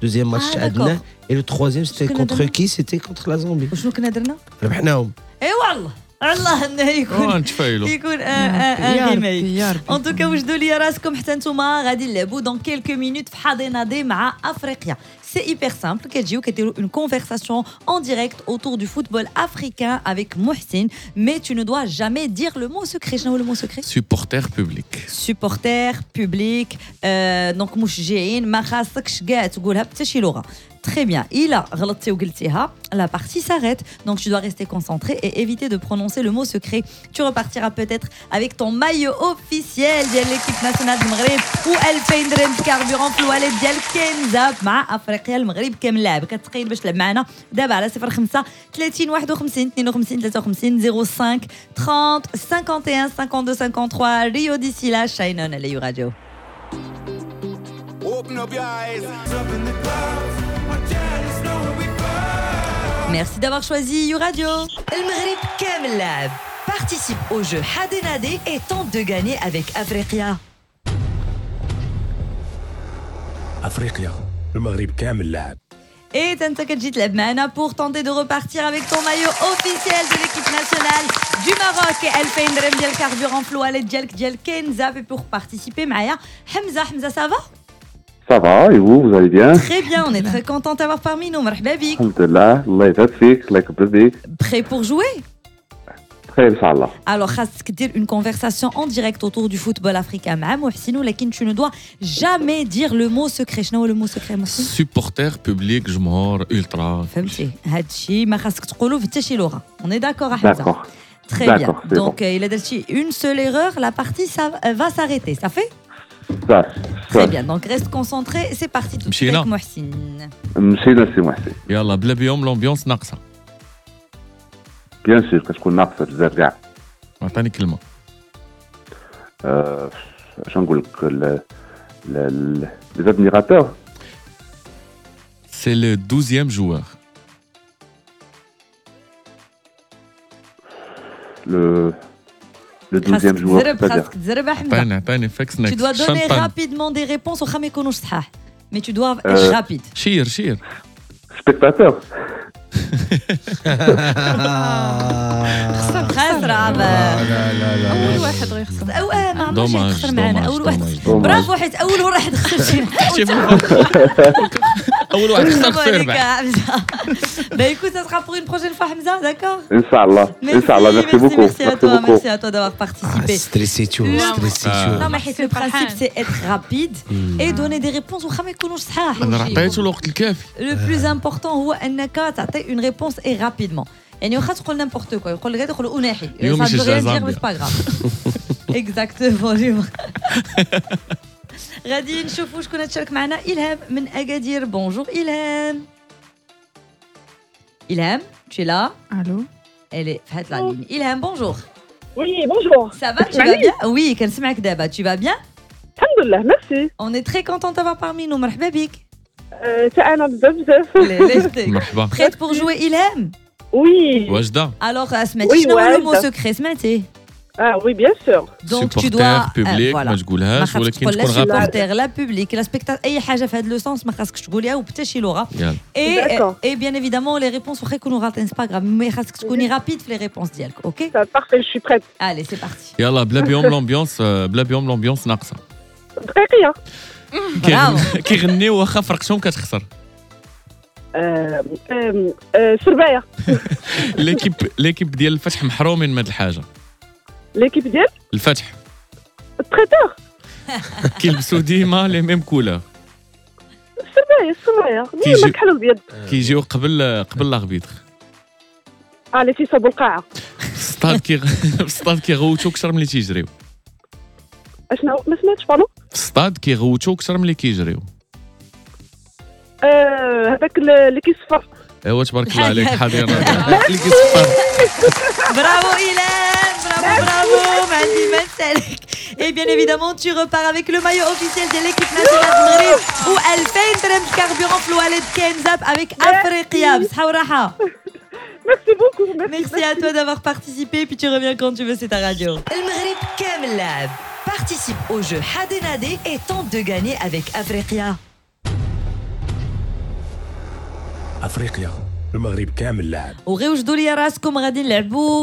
Deuxième match d'accord. عندنا. Et le troisième, c'était كنا contre درنا؟ qui? C'était contre la Zambie. وشنو كنا درنا؟ ربحناهم. اي والله الله انه يكون نتفايلوا يكون يا ان ربي ريميك. يا ربي ان توكا وجدوا لي راسكم حتى نتوما غادي نلعبوا دون كيلكو مينوت في حاضنه دي مع افريقيا. C'est hyper simple. كتجيو كديروا une conversation en direct autour du football africain avec Mohsin, mais tu ne dois jamais dire le mot secret. شنو هو le mot secret? supporter public. supporter public دونك مشجعين ما خاصكش كاع تقولها بحتى شي لغه. Très bien. إلا غلطتي وقلتيها, la partie s'arrête. Donc tu dois rester concentré et éviter de prononcer le mot secret. Tu repartiras peut-être avec ton maillot officiel de l'équipe nationale du Maghreb ou 2000 درهم كاربيرون في الوالد ديال كنزة مع افريقيا المغرب كم لاعب كتخيل باش تلعب معنا دابا على 05 30 51 52 53 05 30 51 52 53 Rio d'ici là shine on على Radio. Open up your eyes. Up in the clouds, my daddies know where we go. Merci d'avoir choisi You Radio. Le Maghreb كامل لاعب. Participe au jeu Hadenade et tente de gagner avec Afriqia. افريقيا المغرب كامل لاعب. Et t'as كتجي تلعب معنا pour tenter de repartir avec ton maillot officiel de l'équipe nationale du Maroc. 2000 درهم ديال الكاربيرون في الوالد ديال كنزة. Et pour participer معايا Hamza, ça va? Ça va, et vous allez bien? Très bien, on est très content de t'avoir parmi nous. مرحبا بك. Alhamdulillah, Allah يبارك فيك, الله يكبر بيك. Prêt pour jouer? بخير إن شاء الله. Alors, خاصك دير une conversation en direct autour du football africain مع محسن ولكن tu ne dois jamais dire le mot secret. شنو هو le mot secret محسن؟ supporter public جمهور ultra. فهمتي هاد الشيء ما خاصك تقولوا في حتى شي لغه. On est d'accord Hamza? D'accord. Très bien. D'accord, c'est Donc il a درتي une seule erreur, la partie ça va s'arrêter. Ça fait? Ça. Très bien. Donc reste concentré, c'est parti tout de suite مشينا. avec محسن. مشينا سي محسن. يلا بلا بيوم لومبيونس ناقصه. بيان سور كتكون ناقصة بزاف كاع. عطاني كلمه. اش نقول لك les admirateurs. C'est le 12e joueur. Le 12e joueur, c'est-à-dire. خاصك تزرب حمزة. عطاني فاكس نكس. Tu dois donner rapidement des réponses واخا ما يكونوش صحاح. Mais tu dois être rapide. شير. Spectateur. خسرة لا. اول واحد غيخسر او ما عمرش دوماج، يخسر معنا دوماج، اول واحد. دوماج. برافو حيت اول واحد خسر شوف اول واحد خسر في ربع. Bah écoute, ça sera pour une prochaine fois Hamza, d'accord? Inch'Allah. Inch'Allah, merci beaucoup. Merci à toi d'avoir participé. Stressé, tu vois, stressé, tu Non vois. mais حيت le principe c'est être rapide et donner des réponses واخا ما يكونوش صحاح. انا عطيته الوقت الكافي. Le plus important هو انك تعطي une réponse et rapidement. يعني واخا تقول n'importe quoi يقول لك غير تقول اناحي. اليوم Ça ne veut يشجع rien dire زامبيا. mais c'est pas grave. Exactement. غادي نشوفوا شكون تشارك معنا. إلهام من أكادير. Bonjour إلهام. إلهام, tu es là? الو Elle est فهاد la ligne. إلهام, bonjour. Oui, bonjour. Ça va, tu vas bien? Oui, كنسمعك دابا. Tu vas bien? Alhamdulillah, merci. On est très content de t'avoir parmi nous. مرحبا بك. سعانة بزاف. مرحبا. Prête pour jouer إلهام? Oui. واجده. Alors سمعتي Oui, شنو هو le mot واجدة. secret سمعتي؟ Ah oui, bien sûr. Donc tu supporter dois public ما ما تقولهاش ولكن تقول لا تكون غابر. supporter لا public لا spectateur اي حاجه في هذا لو سونس ما خاصكش تقوليها وبتا شي لغه. يلا. Et bien évidemment les réponses واخا يكونوا غالطين c'est pas grave mais خاصك تكوني rapide في les réponses ديالك. OK? Parfait, je suis prête. Allez, c'est parti. يلا بلا بيوم لومبيونس ناقصه. دقيقة. Bravo. كيغنيو واخا فرقتهم كتخسر. سرباية. ليكيب ديال الفتح محرومين من هاد الحاجه. ليكيب ديال الفتح التريتور. كيلبسوا ديما لي ميم كولور. السرباية. ديما كحل البيض. كيجيو قبل لاغبيتر. اللي تيصاوبوا القاعة. في السطاد كيغوتو كثر ملي تيجريو. اشنو ما سمعتش بالو؟ في السطاد كيغوتو كثر ملي كيجريو. هذاك اللي كيصفر. ايوا تبارك الله عليك حاضر اللي كيصفر. Bravo Hélène, bravo, ما عندي ما نسالك. Et bien évidemment, tu repars avec le maillot officiel de l'équipe nationale du Maghreb ou 2000 درهم carburant في الوالد كنزة avec Afriqia. بصحة وراحة. Merci beaucoup. Merci à toi d'avoir participé puis tu reviens quand tu veux, c'est ta radio. Le Maghreb كامل لاعب. Participe au jeu Hadenade et tente de gagner avec Afriqia. افريقيا المغرب كامل لاعب وغير وجدوا لي راسكم غادي نلعبوا